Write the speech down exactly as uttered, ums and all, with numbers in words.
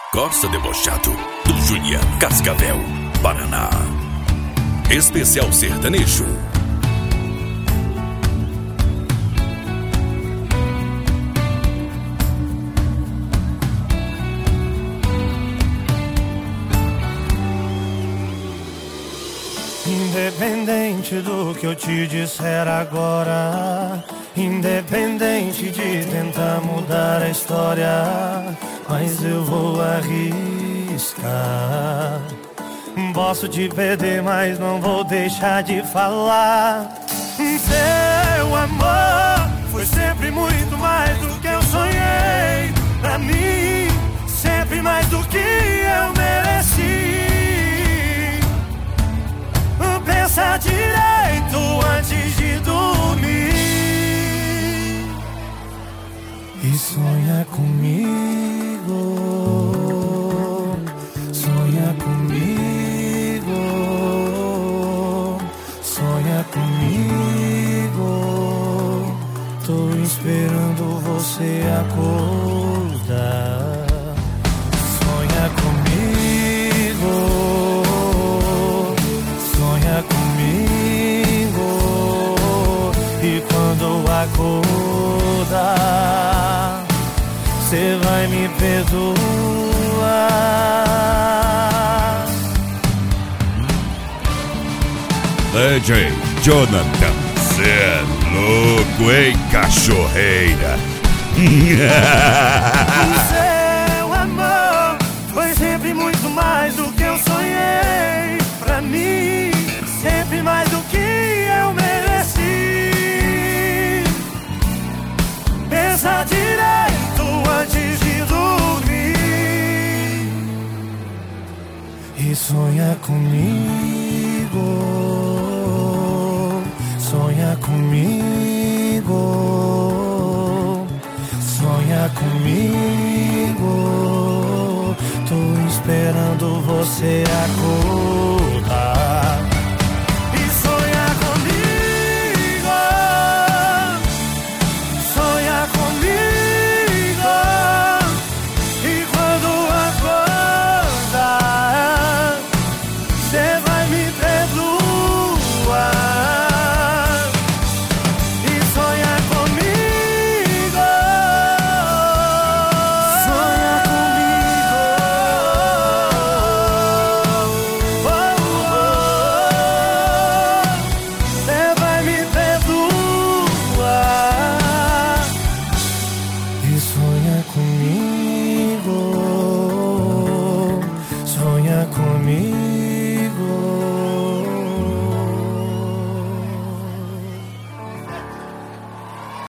Corsa Debochado, do Juliano Cascavel, Paraná. Especial sertanejo. Independente do que eu te disser agora, independente de tentar mudar a história, mas eu vou arriscar. Posso te perder, mas não vou deixar de falar. Seu amor foi sempre muito mais do que eu sonhei. Pra mim, sempre mais do que eu mereci. Pensa direito antes de dormir e sonha comigo, sonha comigo, sonha comigo. Tô esperando você acordar. Sonha comigo, sonha comigo, e quando acordar, cê vai me perdoar. D J Jonathan, cê é louco, hein, cachorreira? Seu amor foi sempre muito mais do que eu sonhei. Pra mim, sempre mais do que eu mereci. Pensa direito antes de dormir e sonha comigo, sonha comigo, sonha comigo. Tô esperando você acordar. Sonha comigo, sonha comigo.